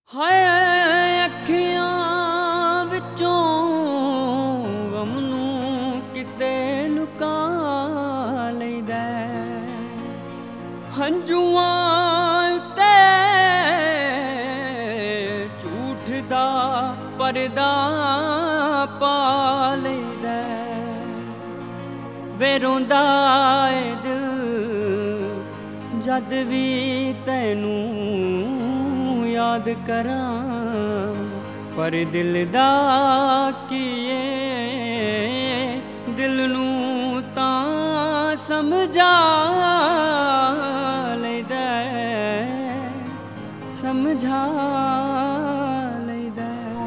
ਹਾਏ ਅੱਖੀਆਂ ਵਿੱਚੋਂ ਗਮ ਨੂੰ ਕਿਤੇ ਲੁਕਾ ਲਈਦਾ, ਹੰਝੂਆਂ ਉੱਤੇ ਝੂਠ ਦਾ ਪਰਦਾ ਪਾ ਲਈਦਾ। ਵੇ ਰੋਂਦਾ ਏ ਦਿਲ ਜਦ ਵੀ ਤੈਨੂੰ याद करा, पर दिल दा कीए दिल नू तां समझा लैदा, समझा लैदा।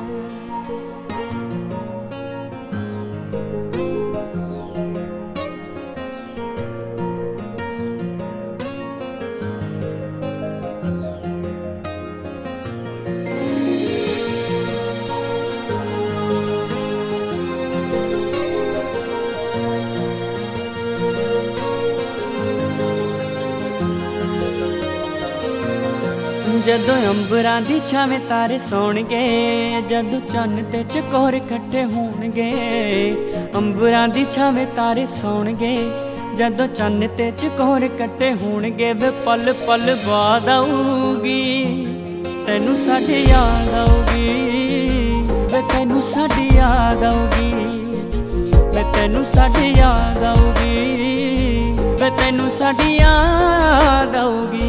ਜਦੋਂ ਅੰਬਰਾਂ ਦੀ ਛਾਵੇਂ ਤਾਰੇ ਸੌਣਗੇ, ਜਦੋਂ ਚੰਨ ਤੇ ਚਕੋਰ ਇਕੱਠੇ ਹੋਣਗੇ। ਅੰਬਰਾਂ ਦੀ ਛਾਵੇਂ ਤਾਰੇ ਸੌਣਗੇ, ਜਦੋਂ ਚੰਨ ਤੇ ਚਕੋਰ ਇਕੱਠੇ ਹੋਣਗੇ। ਵੇ ਪਲ ਪਲ ਬਾਅਦ ਆਊਗੀ ਤੈਨੂੰ ਸਾਡੀ ਯਾਦ ਆਊਗੀ, ਵੇ ਤੈਨੂੰ ਸਾਡੀ ਯਾਦ ਆਊਗੀ, ਵੇ ਤੈਨੂੰ ਸਾਡੀ ਯਾਦ ਆਊਗੀ, ਵੇ ਤੈਨੂੰ ਸਾਡੀ ਯਾਦ ਆਊਗੀ।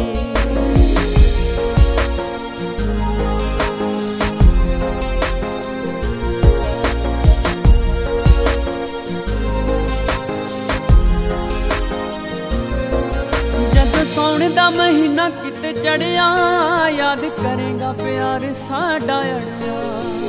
ਸੌਣ ਦਾ ਮਹੀਨਾ ਕਿਤੇ ਚੜਿਆ, ਯਾਦ ਕਰੇਗਾ ਪਿਆਰ ਸਾਡਾ ਅੜਿਆ।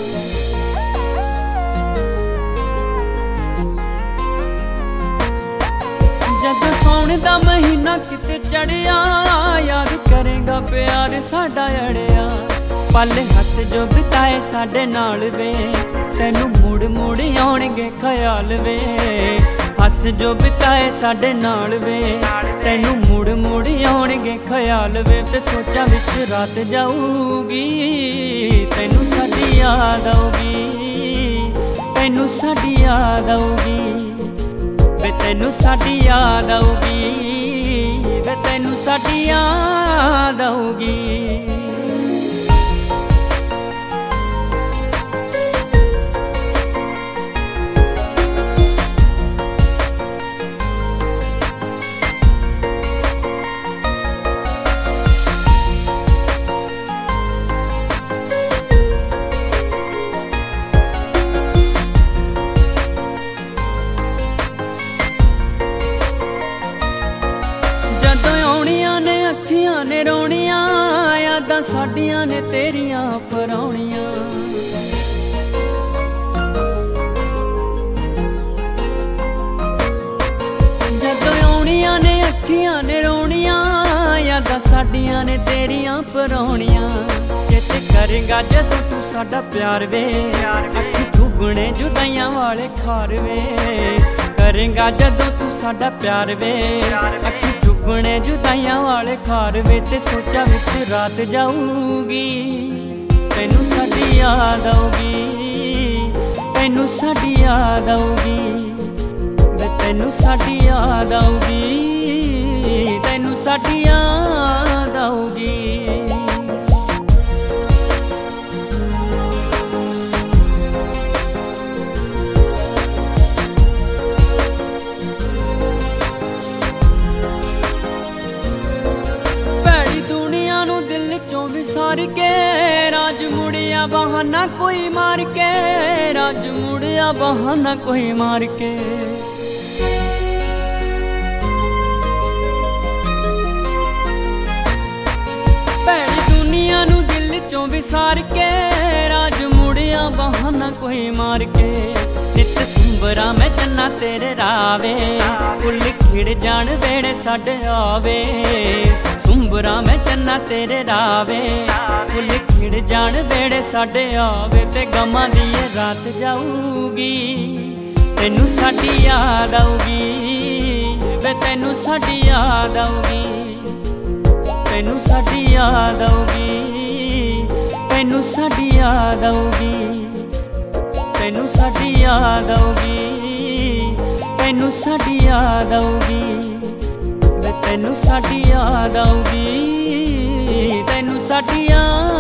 ਜਦੋਂ ਸੌਣ ਦਾ ਮਹੀਨਾ ਕਿਤੇ ਚੜਿਆ, ਯਾਦ ਕਰੇਗਾ ਪਿਆਰ ਸਾਡਾ ਅੜਿਆ। ਪਲ ਹੱਸ ਜੋ ਬਿਤਾਏ ਸਾਡੇ ਨਾਲ ਵੇ, ਤੈਨੂੰ ਮੁੜ ਮੁੜ ਆਉਣਗੇ ਖਿਆਲ ਵੇ। ਹੱਸ ਜੋ ਬਿਤਾਏ ਸਾਡੇ ਨਾਲ ਵੇ, ਤੈਨੂੰ ਮੁੜ ਮੁੜ ਆਉਣਗੇ ਖਿਆਲ ਵੇ। ਤੇ ਸੋਚਾਂ ਵਿੱਚ ਰਾਤ ਜਾਊਗੀ ਤੈਨੂੰ ਸਾਡੀ ਯਾਦ ਆਊਗੀ, ਤੈਨੂੰ ਸਾਡੀ ਯਾਦ ਆਊਗੀ, ਵੇ ਤੈਨੂੰ ਸਾਡੀ ਯਾਦ ਆਊਗੀ, ਵੇ ਤੈਨੂੰ ਸਾਡੀ ਯਾਦ ਆਊਗੀ। ਅੱਖੀਆਂ ਨੇ ਰੋਣੀਆਂ, ਯਾਦਾਂ ਸਾਡੀਆਂ ਨੇ ਤੇਰੀਆਂ ਪਰਾਉਣੀਆਂ। ਜਦੋਂ ਆਉਣੀਆਂ ਨੇ ਅੱਖੀਆਂ ਨੇ ਰੋਣੀਆਂ, ਯਾਦਾਂ ਸਾਡੀਆਂ ਨੇ ਤੇਰੀਆਂ ਪਰਾਉਣੀਆਂ। ਚੇਤੇ ਕਰੇਗਾ ਜਦੋਂ ਤੂੰ ਸਾਡਾ ਪਿਆਰ ਵੇ, ਅੱਖੀ ਦੁੱਗਣੇ ਜੁਦਾਈਆਂ ਵਾਲੇ ਖਾਰ ਵੇ। ਕਰੇਗਾ ਜਦੋਂ ਤੂੰ ਸਾਡਾ ਪਿਆਰ ਵੇ, ਅੱਖੀ ਦੁੱਗਣੇ ਜੁਦਾਈਆਂ ਵਾਲੇ ਖਾਰ ਵੇ। ਤੇ ਸੋਚਾਂ ਵਿੱਚ ਰਾਤ ਜਾਊਗੀ ਤੈਨੂੰ ਸਾਡੀ ਯਾਦ ਆਊਗੀ, ਤੈਨੂੰ ਸਾਡੀ ਯਾਦ ਆਊਗੀ, ਵੇ ਤੈਨੂੰ ਸਾਡੀ ਯਾਦ ਆਊਗੀ, ਤੈਨੂੰ ਸਾਡੀ ਯਾਦ ਆਊਗੀ। ਵਿਸਾਰ ਕੇ ਰਾਜ ਮੁੜਿਆ ਬਹਾਨਾ ਕੋਈ ਮਾਰ ਕੇ, ਰਾਜ ਮੁੜਿਆ ਬਹਾਨਾ ਕੋਈ ਮਾਰ ਕੇ। ਭੈੜੀ ਦੁਨੀਆ ਨੂੰ ਦਿਲ ਚੋਂ ਵਿਸਾਰ ਕੇ, ਰਾਜ ਮੁੜਿਆ ਬਹਾਨਾ ਕੋਈ ਮਾਰ ਕੇ। ਨਿੱਤ ਸੁੰਬਰਾਂ ਮੈਂ ਚੰਨਾ ਤੇਰੇ ਰਾਵੇ, ਫੁੱਲ ਖਿੜ ਜਾਣ ਵੇੜੇ ਸਾਡੇ ਆਵੇ। ਸੁੰਬਰਾਂ ਮੈਂ ਚੰਨਾ ਤੇਰੇ ਰਾਵੇ, ਫੁੱਲ ਖਿੜ ਜਾਣ ਵੇੜੇ ਸਾਡੇ ਆਵੇ। ਤੇ ਗਮਾਂ ਦੀ ਇਹ ਰਾਤ ਜਾਊਗੀ ਤੈਨੂੰ ਸਾਡੀ ਯਾਦ ਆਊਗੀ, ਵੇ ਤੈਨੂੰ ਸਾਡੀ ਯਾਦ ਆਊਗੀ, ਤੈਨੂੰ ਸਾਡੀ ਯਾਦ ਆਊਗੀ, साडी याद आऊगी, तैनू साडी याद आऊगी, तैनू साडी याद आऊगी, वे तैनू साडी याद आऊगी, तैनू साडी याद